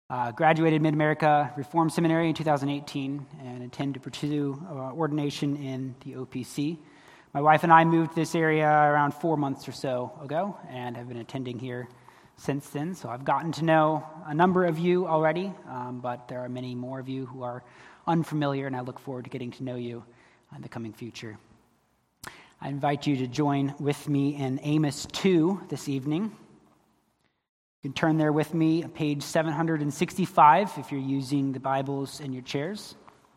Graduated Mid-America Reformed Seminary in 2018 and intend to pursue ordination in the OPC. My wife and I moved to this area around 4 months or so ago and have been attending here since then. So I've gotten to know a number of you already, but there are many more of you who are unfamiliar, and I look forward to getting to know you in the coming future. I invite you to join with me in Amos 2 this evening. You can turn there with me, page 765, if you're using the Bibles in your chairs.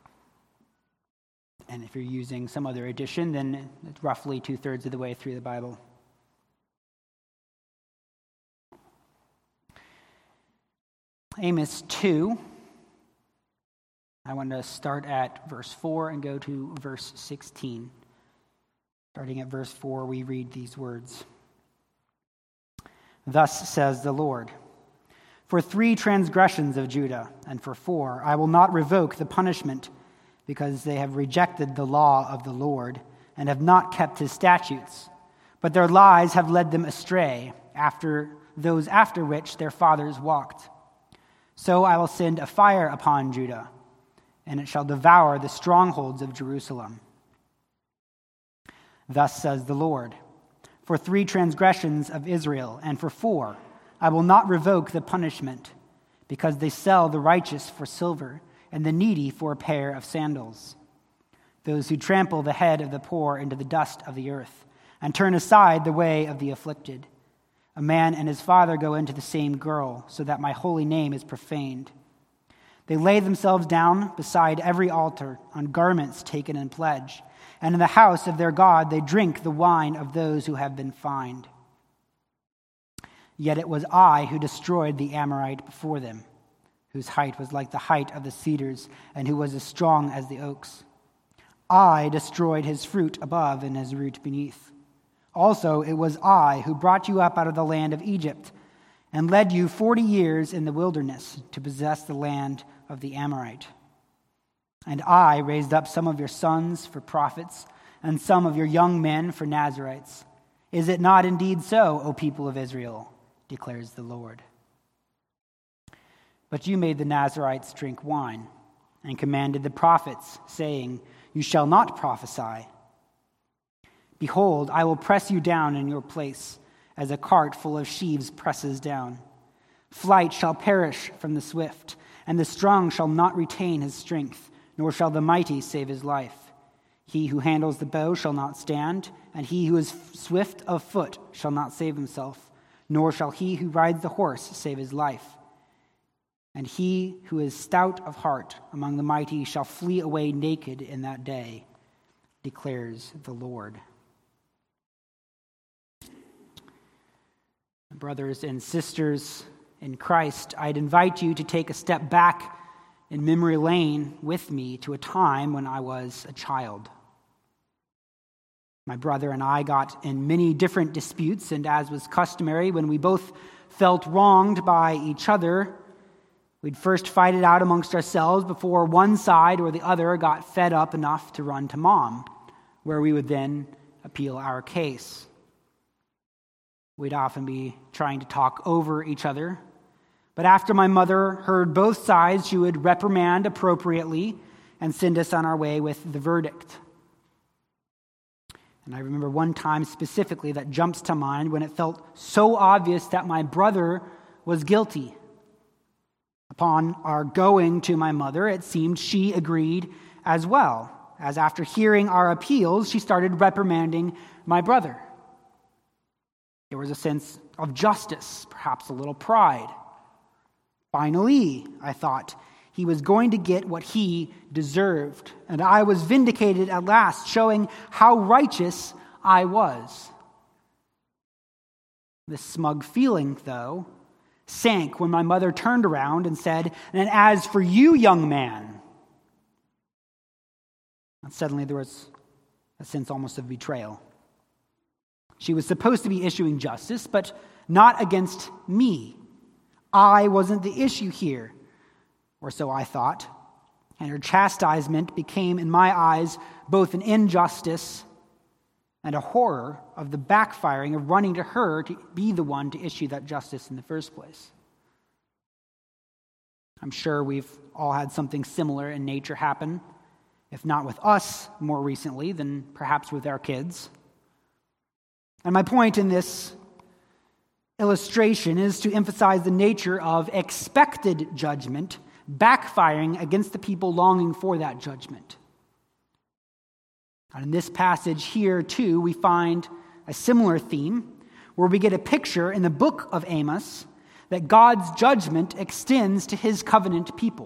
And if you're using some other edition, then it's roughly 2/3 of the way through the Bible. Amos 2. I want to start at verse 4 and go to verse 16. Starting at verse 4, we read these words. Thus says the Lord, for 3 transgressions of Judah, and for 4, I will not revoke the punishment, because they have rejected the law of the Lord, and have not kept his statutes. But their lies have led them astray, after which their fathers walked. So I will send a fire upon Judah, and it shall devour the strongholds of Jerusalem. Thus says the Lord, for 3 transgressions of Israel, and for 4, I will not revoke the punishment, because they sell the righteous for silver, and the needy for a pair of sandals. Those who trample the head of the poor into the dust of the earth, and turn aside the way of the afflicted. A man and his father go into the same girl, so that my holy name is profaned. They lay themselves down beside every altar on garments taken in pledge, and in the house of their God they drink the wine of those who have been fined. Yet it was I who destroyed the Amorite before them, whose height was like the height of the cedars, and who was as strong as the oaks. I destroyed his fruit above and his root beneath. Also it was I who brought you up out of the land of Egypt, and led you 40 years in the wilderness to possess the land of the Amorite. And I raised up some of your sons for prophets, and some of your young men for Nazirites. Is it not indeed so, O people of Israel, declares the Lord? But you made the Nazirites drink wine, and commanded the prophets, saying, you shall not prophesy. Behold, I will press you down in your place, as a cart full of sheaves presses down. Flight shall perish from the swift, and the strong shall not retain his strength, nor shall the mighty save his life. He who handles the bow shall not stand, and he who is swift of foot shall not save himself, nor shall he who rides the horse save his life. And he who is stout of heart among the mighty shall flee away naked in that day, declares the Lord. Brothers and sisters in Christ, I'd invite you to take a step back in memory lane with me to a time when I was a child. My brother and I got in many different disputes, and as was customary, when we both felt wronged by each other, we'd first fight it out amongst ourselves before one side or the other got fed up enough to run to Mom, where we would then appeal our case. We'd often be trying to talk over each other, but after my mother heard both sides, she would reprimand appropriately and send us on our way with the verdict. And I remember one time specifically that jumps to mind when it felt so obvious that my brother was guilty. Upon our going to my mother, it seemed she agreed as well, as after hearing our appeals, she started reprimanding my brother. There was a sense of justice, perhaps a little pride. Finally, I thought, he was going to get what he deserved, and I was vindicated at last, showing how righteous I was. This smug feeling, though, sank when my mother turned around and said, and as for you, young man, and suddenly there was a sense almost of betrayal. She was supposed to be issuing justice, but not against me. I wasn't the issue here, or so I thought, and her chastisement became, in my eyes, both an injustice and a horror of the backfiring of running to her to be the one to issue that justice in the first place. I'm sure we've all had something similar in nature happen, if not with us more recently, then perhaps with our kids. And my point in this illustration is to emphasize the nature of expected judgment backfiring against the people longing for that judgment. And in this passage here, too, we find a similar theme where we get a picture in the book of Amos that God's judgment extends to his covenant people.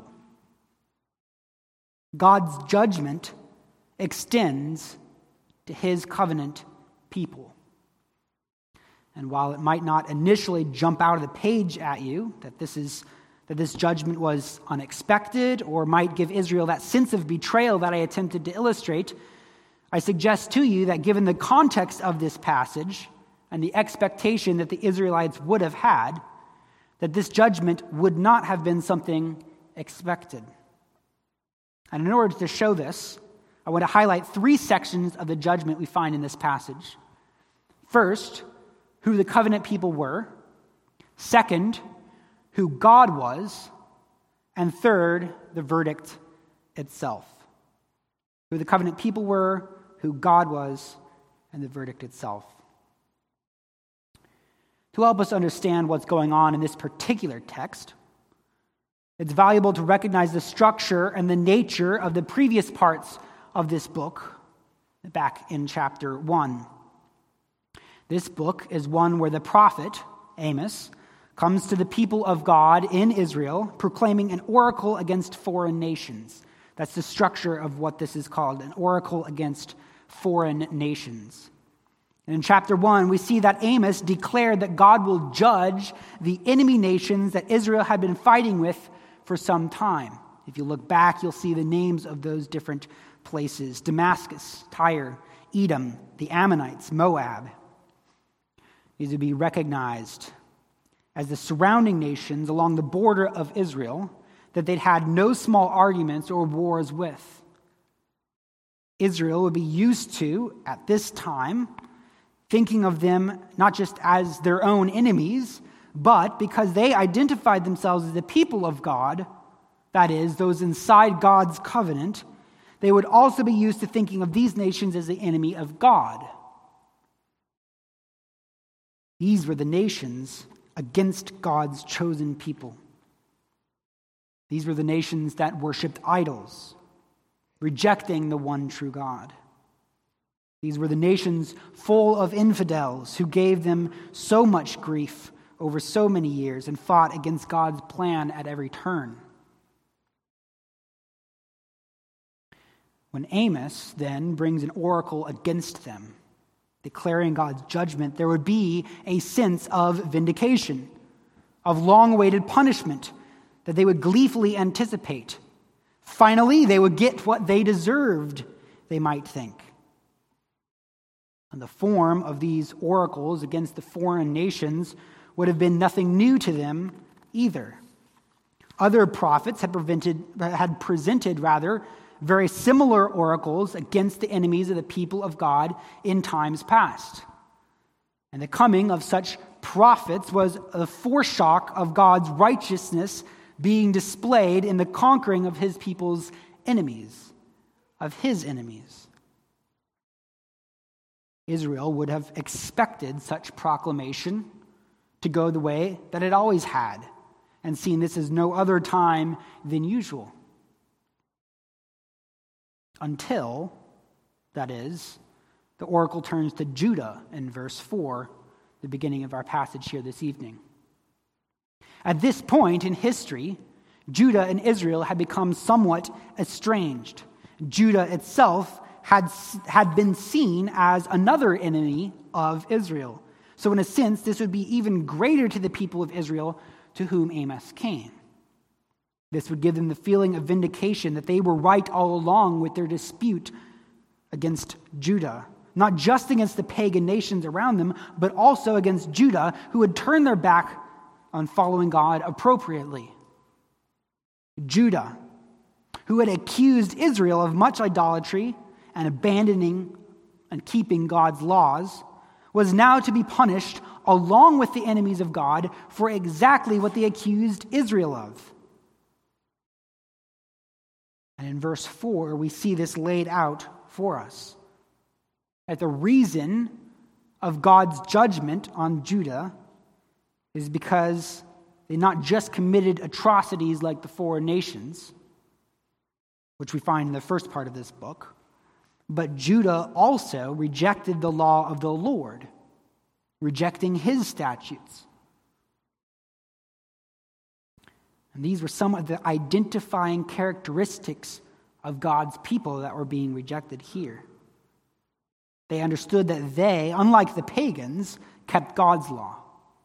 God's judgment extends to his covenant people. And while it might not initially jump out of the page at you that this judgment was unexpected or might give Israel that sense of betrayal that I attempted to illustrate, I suggest to you that given the context of this passage and the expectation that the Israelites would have had, that this judgment would not have been something expected. And in order to show this, I want to highlight 3 sections of the judgment we find in this passage. First, who the covenant people were. Second, who God was. And third, the verdict itself. Who the covenant people were, who God was, and the verdict itself. To help us understand what's going on in this particular text, it's valuable to recognize the structure and the nature of the previous parts of this book back in chapter 1. This book is one where the prophet, Amos, comes to the people of God in Israel, proclaiming an oracle against foreign nations. That's the structure of what this is called, an oracle against foreign nations. And in chapter 1, we see that Amos declared that God will judge the enemy nations that Israel had been fighting with for some time. If you look back, you'll see the names of those different places: Damascus, Tyre, Edom, the Ammonites, Moab. These would be recognized as the surrounding nations along the border of Israel that they'd had no small arguments or wars with. Israel would be used to, at this time, thinking of them not just as their own enemies, but because they identified themselves as the people of God, that is, those inside God's covenant, they would also be used to thinking of these nations as the enemy of God. These were the nations against God's chosen people. These were the nations that worshipped idols, rejecting the one true God. These were the nations full of infidels who gave them so much grief over so many years and fought against God's plan at every turn. When Amos then brings an oracle against them, declaring God's judgment, there would be a sense of vindication, of long-awaited punishment that they would gleefully anticipate. Finally, they would get what they deserved, they might think. And the form of these oracles against the foreign nations would have been nothing new to them either. Other prophets had presented very similar oracles against the enemies of the people of God in times past. And the coming of such prophets was a foreshock of God's righteousness being displayed in the conquering of his people's enemies, of his enemies. Israel would have expected such proclamation to go the way that it always had, and seen this as no other time than usual. Until, that is, the oracle turns to Judah in verse 4, the beginning of our passage here this evening. At this point in history, Judah and Israel had become somewhat estranged. Judah itself had been seen as another enemy of Israel. So in a sense, this would be even greater to the people of Israel to whom Amos came. This would give them the feeling of vindication that they were right all along with their dispute against Judah. Not just against the pagan nations around them, but also against Judah, who had turned their back on following God appropriately. Judah, who had accused Israel of much idolatry and abandoning and keeping God's laws, was now to be punished along with the enemies of God for exactly what they accused Israel of: And in verse 4, we see this laid out for us. That the reason of God's judgment on Judah is because they not just committed atrocities like the foreign nations, which we find in the first part of this book, but Judah also rejected the law of the Lord, rejecting his statutes. And these were some of the identifying characteristics of God's people that were being rejected here. They understood that they, unlike the pagans, kept God's law.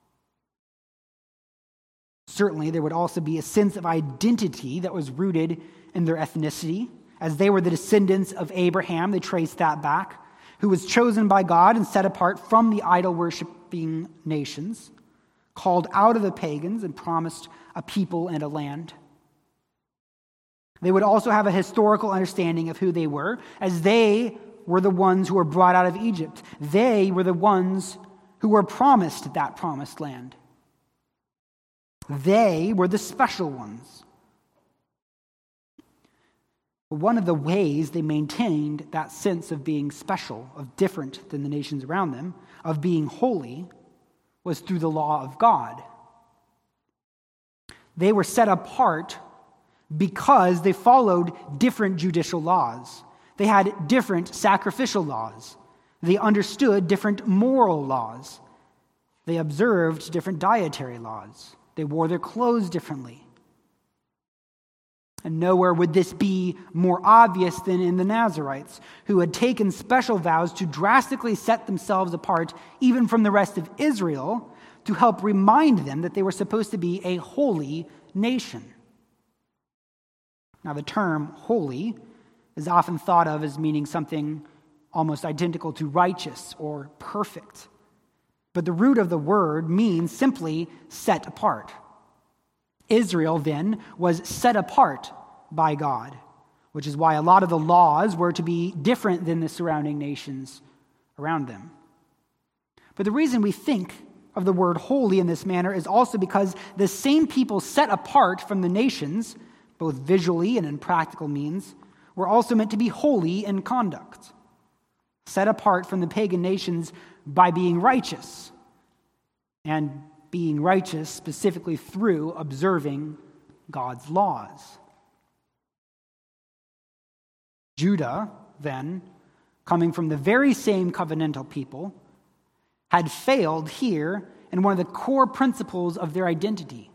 Certainly, there would also be a sense of identity that was rooted in their ethnicity. As they were the descendants of Abraham, they traced that back, who was chosen by God and set apart from the idol-worshiping nations, called out of the pagans and promised a people and a land. They would also have a historical understanding of who they were, as they were the ones who were brought out of Egypt. They were the ones who were promised that promised land. They were the special ones. One of the ways they maintained that sense of being special, of different than the nations around them, of being holy, was through the law of God. They were set apart because they followed different judicial laws. They had different sacrificial laws. They understood different moral laws. They observed different dietary laws. They wore their clothes differently. And nowhere would this be more obvious than in the Nazarites, who had taken special vows to drastically set themselves apart, even from the rest of Israel, to help remind them that they were supposed to be a holy nation. Now, the term holy is often thought of as meaning something almost identical to righteous or perfect. But the root of the word means simply set apart. Israel, then, was set apart by God, which is why a lot of the laws were to be different than the surrounding nations around them. But the reason we think of the word holy in this manner is also because the same people set apart from the nations, both visually and in practical means, were also meant to be holy in conduct, set apart from the pagan nations by being righteous, and being righteous specifically through observing God's laws. Judah, then, coming from the very same covenantal people, had failed here in one of the core principles of their identity.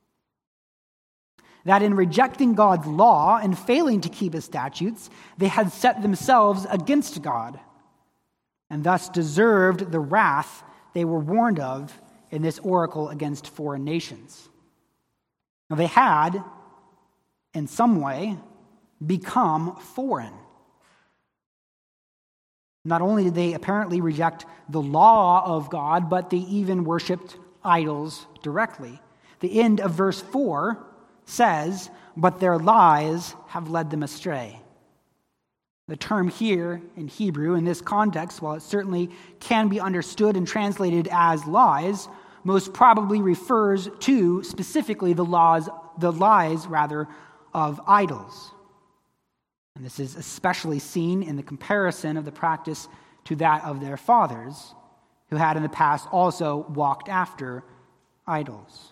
That in rejecting God's law and failing to keep his statutes, they had set themselves against God, and thus deserved the wrath they were warned of in this oracle against foreign nations. Now, they had, in some way, become foreign. Not only did they apparently reject the law of God, but they even worshipped idols directly. The end of verse 4 says, "But their lies have led them astray." The term here in Hebrew, in this context, while it certainly can be understood and translated as lies, most probably refers to specifically the lies of idols. And this is especially seen in the comparison of the practice to that of their fathers, who had in the past also walked after idols.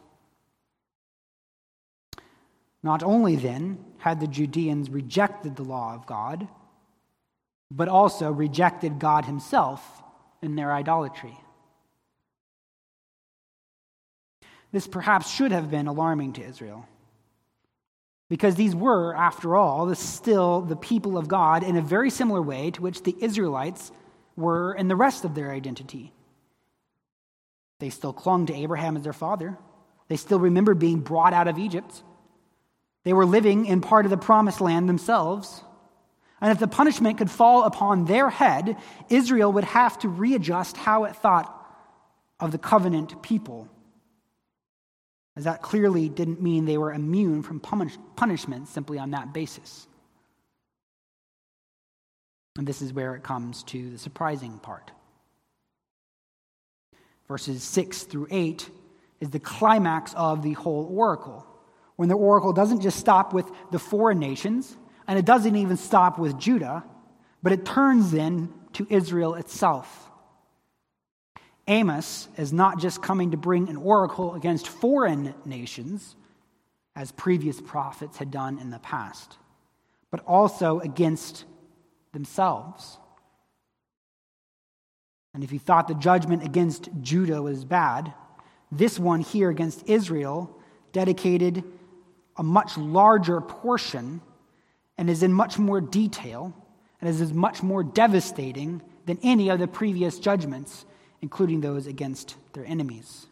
Not only then had the Judeans rejected the law of God, but also rejected God himself in their idolatry. This perhaps should have been alarming to Israel, because these were, after all, still the people of God in a very similar way to which the Israelites were in the rest of their identity. They still clung to Abraham as their father. They still remembered being brought out of Egypt. They were living in part of the promised land themselves. And if the punishment could fall upon their head, Israel would have to readjust how it thought of the covenant people, as that clearly didn't mean they were immune from punishment simply on that basis. And this is where it comes to the surprising part. Verses 6 through 8 is the climax of the whole oracle, when the oracle doesn't just stop with the foreign nations, And it doesn't even stop with Judah, but it turns then to Israel itself. Amos is not just coming to bring an oracle against foreign nations, as previous prophets had done in the past, but also against themselves. And if you thought the judgment against Judah was bad, this one here against Israel dedicated a much larger portion and is in much more detail and is much more devastating than any of the previous judgments, including those against their enemies.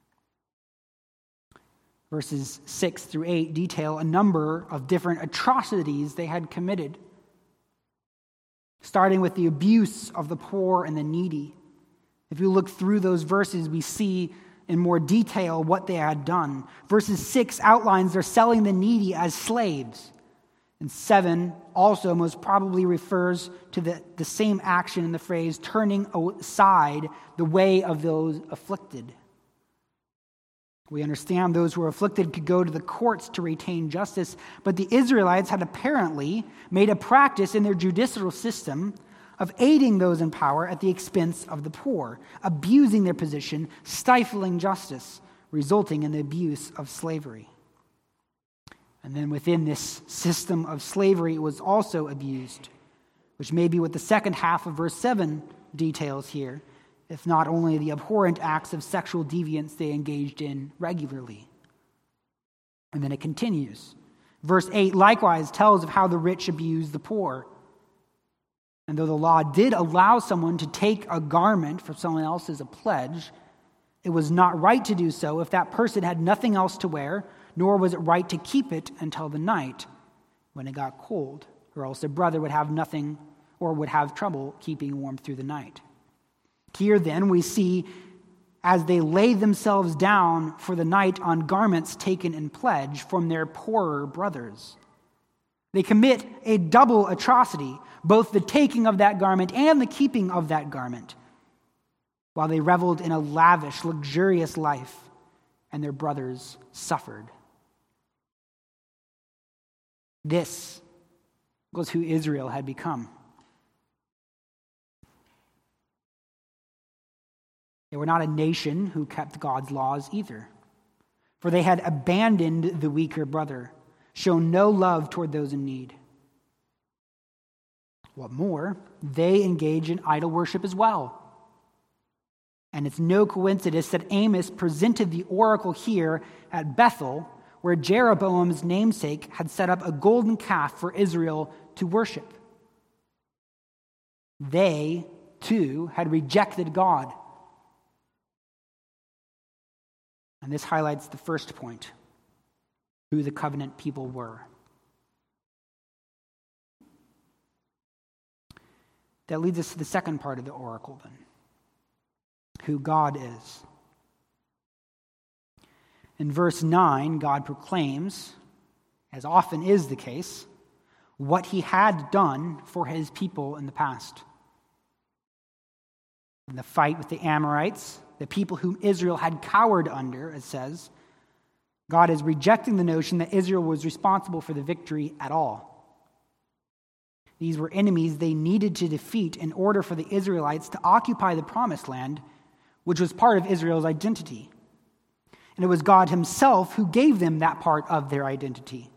Verses 6 through 8 detail a number of different atrocities they had committed, starting with the abuse of the poor and the needy. If you look through those verses, we see in more detail what they had done. Verses 6 outlines their selling the needy as slaves. And 7 also most probably refers to the same action in the phrase, turning aside the way of those afflicted. We understand those who were afflicted could go to the courts to retain justice, but the Israelites had apparently made a practice in their judicial system of aiding those in power at the expense of the poor, abusing their position, stifling justice, resulting in the abuse of slavery. And then within this system of slavery, it was also abused, which may be what the second half of verse 7 details here, if not only the abhorrent acts of sexual deviance they engaged in regularly. And then it continues. Verse 8 likewise tells of how the rich abused the poor. And though the law did allow someone to take a garment from someone else as a pledge, it was not right to do so if that person had nothing else to wear, nor was it right to keep it until the night when it got cold, or else their brother would have nothing or would have trouble keeping warm through the night. Here then we see as they lay themselves down for the night on garments taken in pledge from their poorer brothers. They commit a double atrocity, both the taking of that garment and the keeping of that garment, while they reveled in a lavish, luxurious life, and their brothers suffered. This was who Israel had become. They were not a nation who kept God's laws either, for they had abandoned the weaker brother, shown no love toward those in need. What more, they engage in idol worship as well. And it's no coincidence that Amos presented the oracle here at Bethel, where Jeroboam's namesake had set up a golden calf for Israel to worship. They, too, had rejected God. And this highlights the first point, who the covenant people were. That leads us to the second part of the oracle then, who God is. In verse 9, God proclaims, as often is the case, what he had done for his people in the past. In the fight with the Amorites, the people whom Israel had cowered under, it says, God is rejecting the notion that Israel was responsible for the victory at all. These were enemies they needed to defeat in order for the Israelites to occupy the promised land, which was part of Israel's identity. And it was God himself who gave them that part of their identity.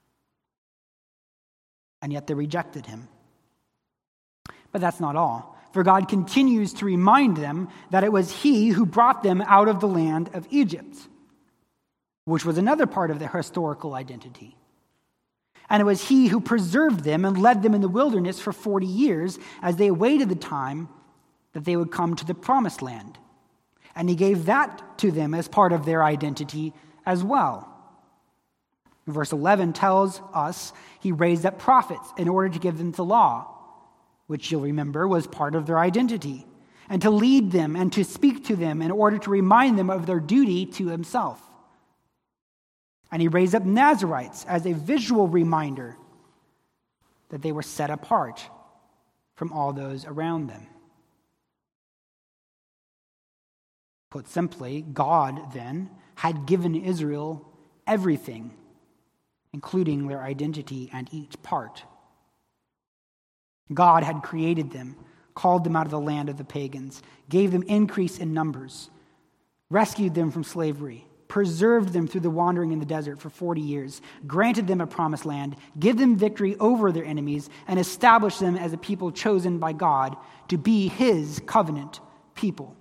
And yet they rejected him. But that's not all. For God continues to remind them that it was he who brought them out of the land of Egypt, which was another part of their historical identity. And it was he who preserved them and led them in the wilderness for 40 years as they awaited the time that they would come to the promised land. And he gave that to them as part of their identity as well. Verse 11 tells us he raised up prophets in order to give them the law, which you'll remember was part of their identity, and to lead them and to speak to them in order to remind them of their duty to himself. And he raised up Nazirites as a visual reminder that they were set apart from all those around them. Put simply, God then had given Israel everything, including their identity and each part God had created them, called them out of the land of the pagans, gave them increase in numbers, rescued them from slavery, preserved them through the wandering in the desert for 40 years, granted them a promised land, give them victory over their enemies, and established them as a people chosen by God to be his covenant people.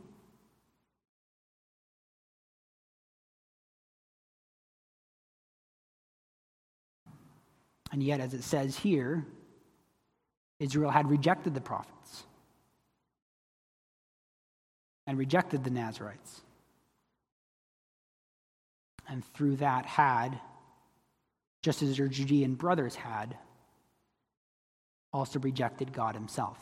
And yet, as it says here, Israel had rejected the prophets and rejected the Nazirites. And through that had, just as their Judean brothers had, also rejected God himself.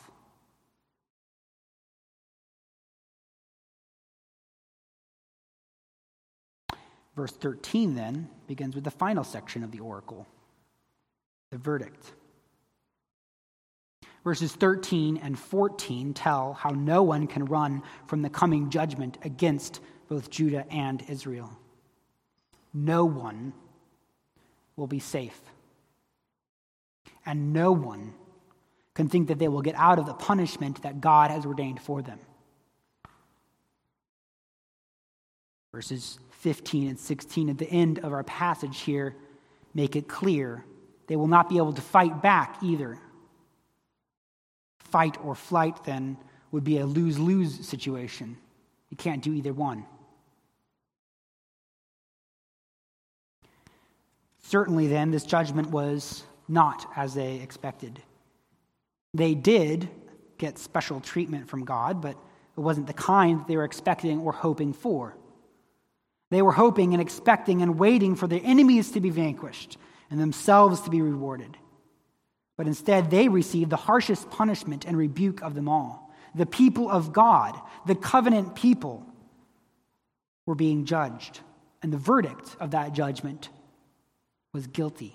Verse 13 then begins with the final section of the oracle, the verdict. Verses 13 and 14 tell how no one can run from the coming judgment against both Judah and Israel. No one will be safe. And no one can think that they will get out of the punishment that God has ordained for them. Verses 15 and 16 at the end of our passage here make it clear they will not be able to fight back either. Fight or flight, then, would be a lose-lose situation. You can't do either one. Certainly, then, this judgment was not as they expected. They did get special treatment from God, but it wasn't the kind that they were expecting or hoping for. They were hoping and expecting and waiting for their enemies to be vanquished and themselves to be rewarded. But instead, they received the harshest punishment and rebuke of them all. The people of God, the covenant people, were being judged, and the verdict of that judgment was guilty.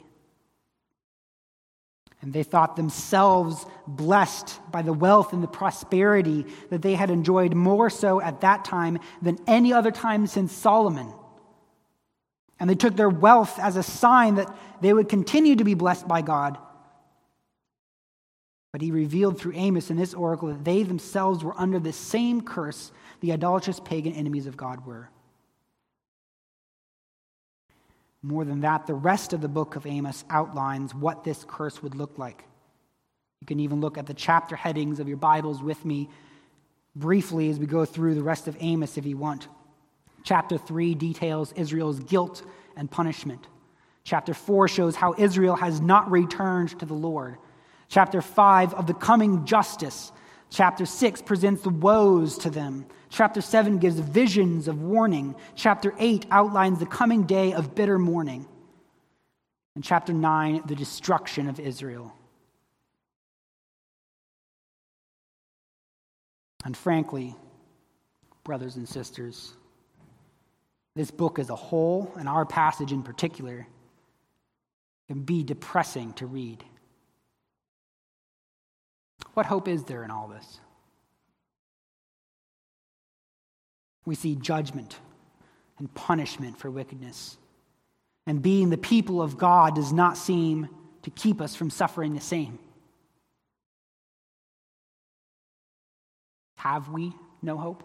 And they thought themselves blessed by the wealth and the prosperity that they had enjoyed more so at that time than any other time since Solomon. And they took their wealth as a sign that they would continue to be blessed by God. But he revealed through Amos in this oracle that they themselves were under the same curse the idolatrous pagan enemies of God were. More than that, the rest of the book of Amos outlines what this curse would look like. You can even look at the chapter headings of your Bibles with me briefly as we go through the rest of Amos if you want. Chapter 3 details Israel's guilt and punishment. Chapter 4 shows how Israel has not returned to the Lord. Chapter 5 of the coming justice. Chapter 6 presents the woes to them. Chapter 7 gives visions of warning. Chapter 8 outlines the coming day of bitter mourning. And chapter 9, the destruction of Israel. And frankly, brothers and sisters, this book as a whole, and our passage in particular, can be depressing to read. What hope is there in all this? We see judgment and punishment for wickedness. And being the people of God does not seem to keep us from suffering the same. Have we no hope?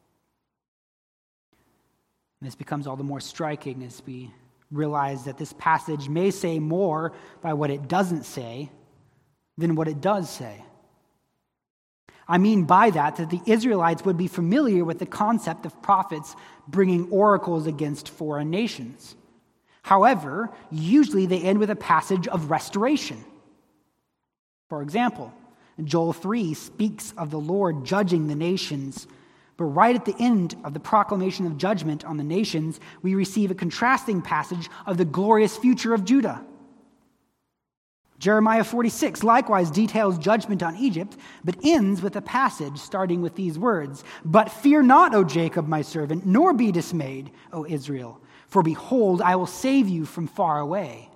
And this becomes all the more striking as we realize that this passage may say more by what it doesn't say than what it does say. I mean by that the Israelites would be familiar with the concept of prophets bringing oracles against foreign nations. However, usually they end with a passage of restoration. For example, Joel 3 speaks of the Lord judging the nations, but right at the end of the proclamation of judgment on the nations, we receive a contrasting passage of the glorious future of Judah. Jeremiah 46 likewise details judgment on Egypt, but ends with a passage starting with these words, "But fear not, O Jacob, my servant, nor be dismayed, O Israel, for behold, I will save you from far away."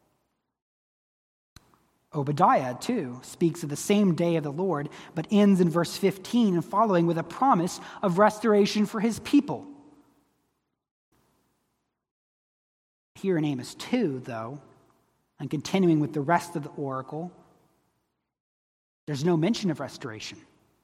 Obadiah, too, speaks of the same day of the Lord, but ends in verse 15 and following with a promise of restoration for his people. Here in Amos 2, though, and continuing with the rest of the oracle, There's no mention of restoration.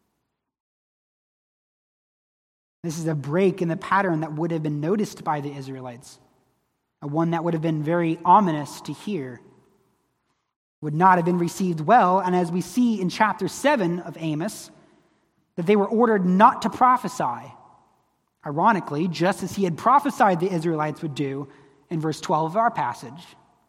This is a break in the pattern that would have been noticed by the Israelites, a one that would have been very ominous to hear, would not have been received well, and as we see in chapter 7 of Amos, that they were ordered not to prophesy. Ironically, just as he had prophesied the Israelites would do in verse 12 of our passage.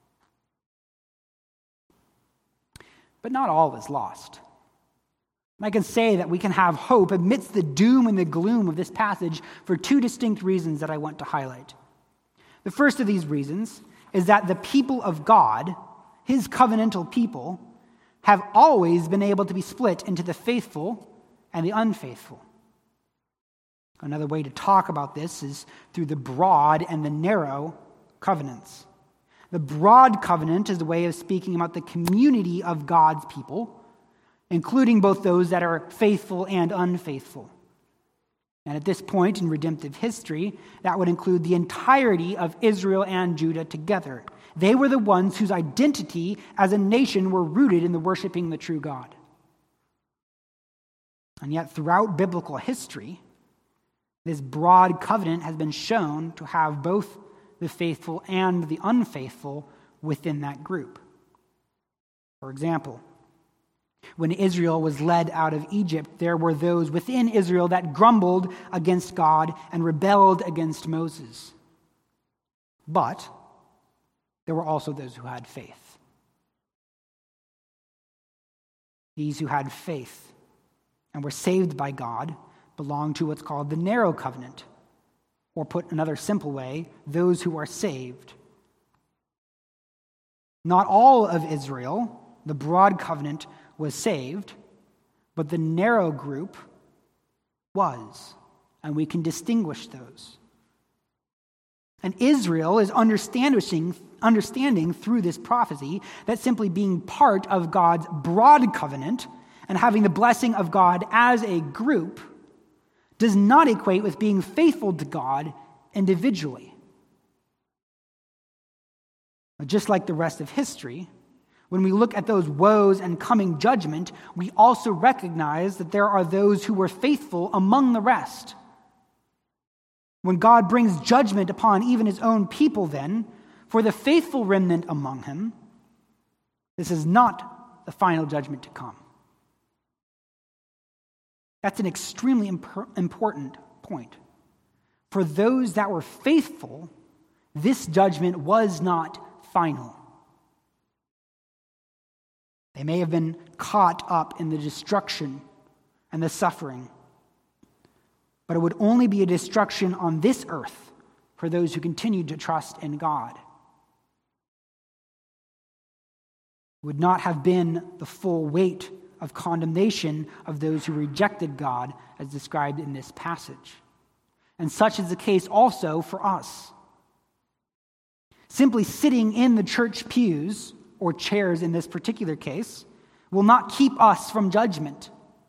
But not all is lost. And I can say that we can have hope amidst the doom and the gloom of this passage for two distinct reasons that I want to highlight. The first of these reasons is that the people of God, his covenantal people, have always been able to be split into the faithful and the unfaithful. Another way to talk about this is through the broad and the narrow covenants. The broad covenant is a way of speaking about the community of God's people, including both those that are faithful and unfaithful. And at this point in redemptive history, that would include the entirety of Israel and Judah together. They were the ones whose identity as a nation were rooted in the worshiping the true God. And yet throughout biblical history, this broad covenant has been shown to have both the faithful and the unfaithful within that group. For example, when Israel was led out of Egypt, there were those within Israel that grumbled against God and rebelled against Moses. But there were also those who had faith. These who had faith and were saved by God belong to what's called the narrow covenant, or put another simple way, those who are saved. Not all of Israel, the broad covenant, was saved, but the narrow group was, and we can distinguish those. And Israel is understanding through this prophecy that simply being part of God's broad covenant and having the blessing of God as a group does not equate with being faithful to God individually. Just like the rest of history, when we look at those woes and coming judgment, we also recognize that there are those who were faithful among the rest. When God brings judgment upon even his own people, then, for the faithful remnant among him, this is not the final judgment to come. That's an extremely important point. For those that were faithful, this judgment was not final. They may have been caught up in the destruction and the suffering, but it would only be a destruction on this earth for those who continued to trust in God. It would not have been the full weight of condemnation of those who rejected God as described in this passage. And such is the case also for us. Simply sitting in the church pews, or chairs in this particular case, will not keep us from judgment.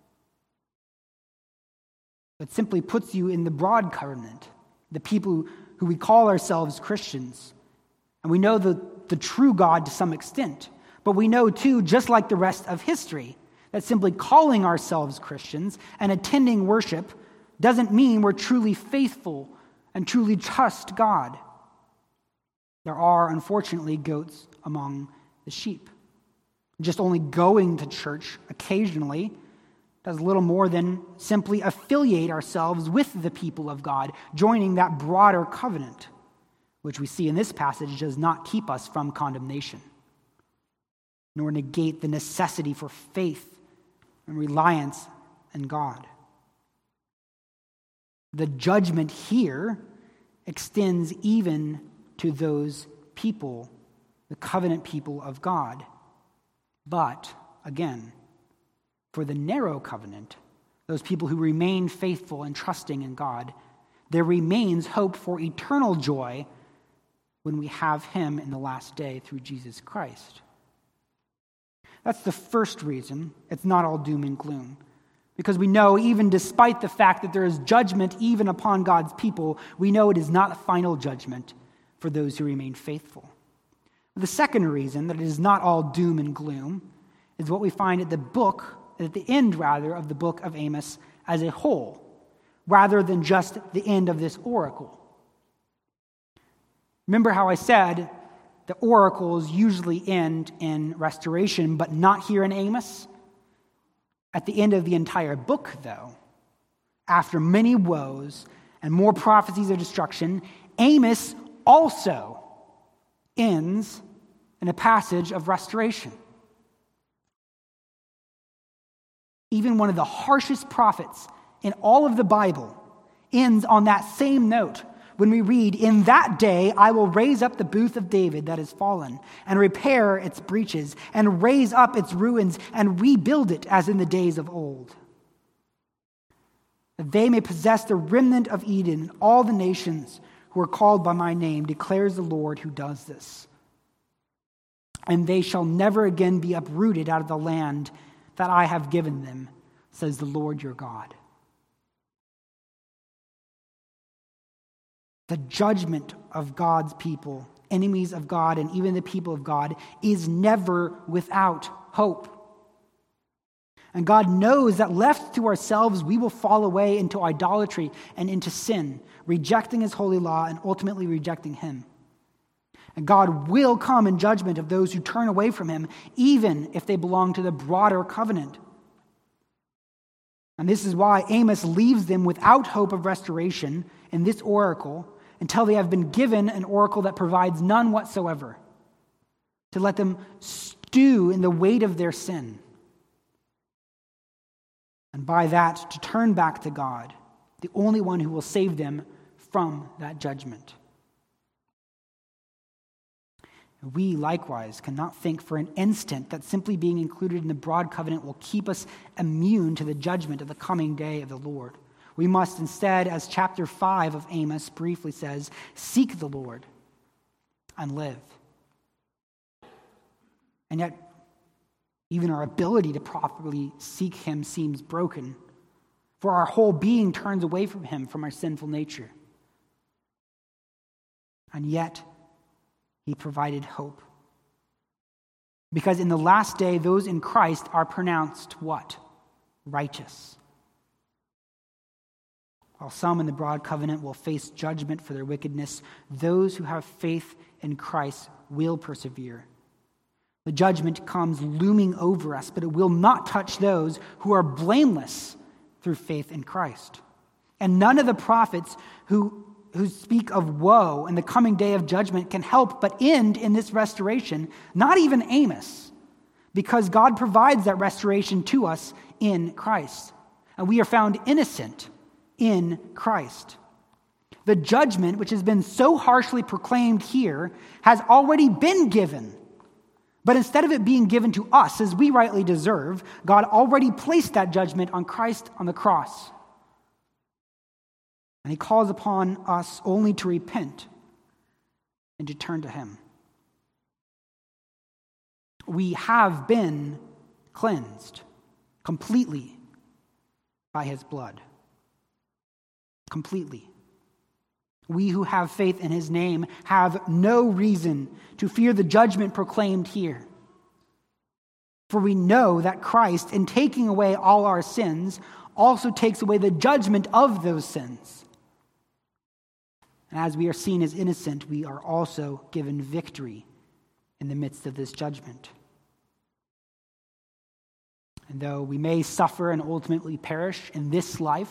It simply puts you in the broad covenant, the people who we call ourselves Christians. And we know the true God to some extent. But we know too, just like the rest of history, that simply calling ourselves Christians and attending worship doesn't mean we're truly faithful and truly trust God. There are, unfortunately, goats among the sheep. Just only going to church occasionally does little more than simply affiliate ourselves with the people of God, joining that broader covenant, which we see in this passage does not keep us from condemnation, nor negate the necessity for faith and reliance in God. The judgment here extends even to those people, the covenant people of God. But, again, for the narrow covenant, those people who remain faithful and trusting in God, there remains hope for eternal joy when we have him in the last day through Jesus Christ. That's the first reason it's not all doom and gloom. Because we know, even despite the fact that there is judgment even upon God's people, we know it is not a final judgment for those who remain faithful. The second reason that it is not all doom and gloom is what we find at the book of the book of Amos as a whole, rather than just the end of this oracle. Remember how I said the oracles usually end in restoration, but not here in Amos? At the end of the entire book, though, after many woes and more prophecies of destruction, Amos also ends in a passage of restoration. Even one of the harshest prophets in all of the Bible ends on that same note when we read, "In that day I will raise up the booth of David that is fallen, and repair its breaches, and raise up its ruins, and rebuild it as in the days of old. That they may possess the remnant of Eden, and all the nations who are called by my name, declares the Lord who does this. And they shall never again be uprooted out of the land that I have given them, says the Lord your God." The judgment of God's people, enemies of God, and even the people of God, is never without hope. And God knows that left to ourselves, we will fall away into idolatry and into sin, rejecting his holy law and ultimately rejecting him. And God will come in judgment of those who turn away from him, even if they belong to the broader covenant. And this is why Amos leaves them without hope of restoration in this oracle until they have been given an oracle that provides none whatsoever, to let them stew in the weight of their sin. And by that, to turn back to God, the only one who will save them from that judgment. We, likewise, cannot think for an instant that simply being included in the broad covenant will keep us immune to the judgment of the coming day of the Lord. We must instead, as chapter 5 of Amos briefly says, seek the Lord and live. And yet, even our ability to properly seek him seems broken, for our whole being turns away from him, from our sinful nature. And yet, he provided hope. Because in the last day, those in Christ are pronounced what? Righteous. While some in the broad covenant will face judgment for their wickedness, those who have faith in Christ will persevere. The judgment comes looming over us, but it will not touch those who are blameless through faith in Christ. And none of the prophets who speak of woe and the coming day of judgment can help but end in this restoration, not even Amos, because God provides that restoration to us in Christ. And we are found innocent in Christ. The judgment, which has been so harshly proclaimed here, has already been given. But instead of it being given to us as we rightly deserve, God already placed that judgment on Christ on the cross. And he calls upon us only to repent and to turn to him. We have been cleansed completely by his blood. Completely. We who have faith in his name have no reason to fear the judgment proclaimed here. For we know that Christ, in taking away all our sins, also takes away the judgment of those sins. And as we are seen as innocent, we are also given victory in the midst of this judgment. And though we may suffer and ultimately perish in this life,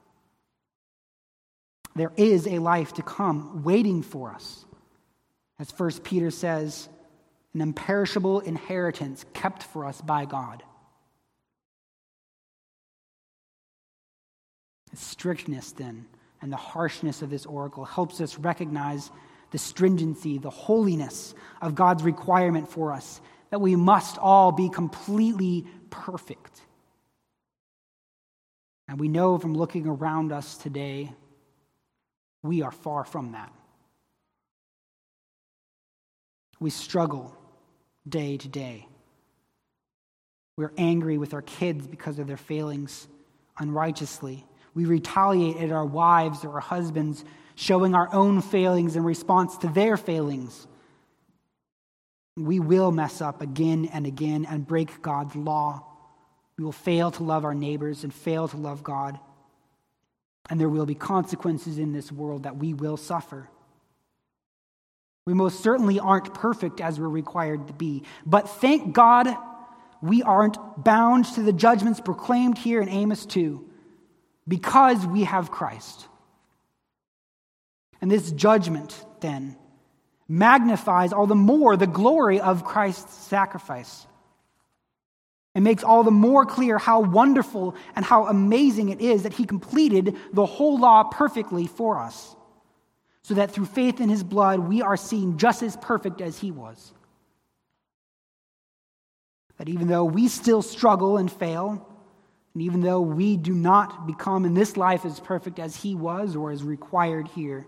there is a life to come waiting for us. As 1 Peter says, an imperishable inheritance kept for us by God. The strictness, then, and the harshness of this oracle helps us recognize the stringency, the holiness of God's requirement for us, that we must all be completely perfect. And we know from looking around us today, we are far from that. We struggle day to day. We're angry with our kids because of their failings unrighteously. We retaliate at our wives or our husbands, showing our own failings in response to their failings. We will mess up again and again and break God's law. We will fail to love our neighbors and fail to love God. And there will be consequences in this world that we will suffer. We most certainly aren't perfect as we're required to be. But thank God we aren't bound to the judgments proclaimed here in Amos 2 because we have Christ. And this judgment, then, magnifies all the more the glory of Christ's sacrifice. It makes all the more clear how wonderful and how amazing it is that he completed the whole law perfectly for us, so that through faith in his blood, we are seen just as perfect as he was. That even though we still struggle and fail, and even though we do not become in this life as perfect as he was or as required here,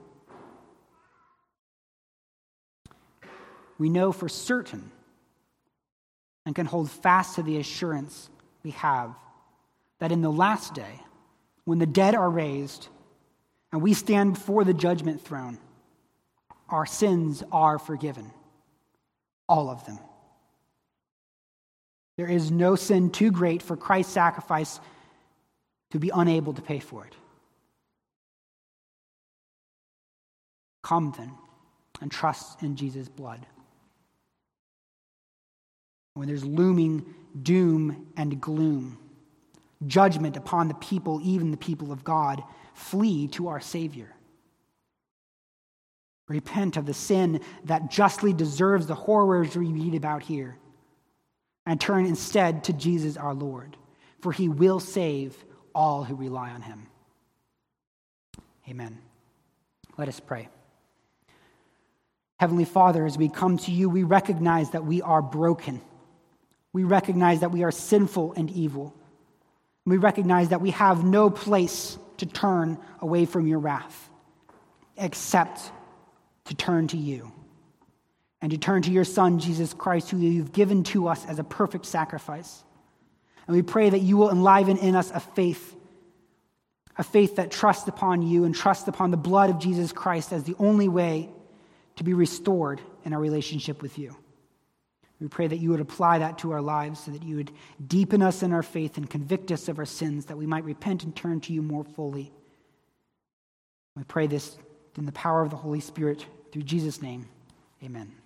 we know for certain and can hold fast to the assurance we have that in the last day, when the dead are raised and we stand before the judgment throne, our sins are forgiven. All of them. There is no sin too great for Christ's sacrifice to be unable to pay for it. Come then and trust in Jesus' blood. When there's looming doom and gloom, judgment upon the people, even the people of God, flee to our Savior. Repent of the sin that justly deserves the horrors we read about here, and turn instead to Jesus our Lord, for he will save all who rely on him. Amen. Let us pray. Heavenly Father, as we come to you, we recognize that we are broken. We recognize that we are sinful and evil. We recognize that we have no place to turn away from your wrath, except to turn to you and to turn to your Son, Jesus Christ, who you've given to us as a perfect sacrifice. And we pray that you will enliven in us a faith that trusts upon you and trusts upon the blood of Jesus Christ as the only way to be restored in our relationship with you. We pray that you would apply that to our lives so that you would deepen us in our faith and convict us of our sins, that we might repent and turn to you more fully. We pray this in the power of the Holy Spirit through Jesus' name. Amen.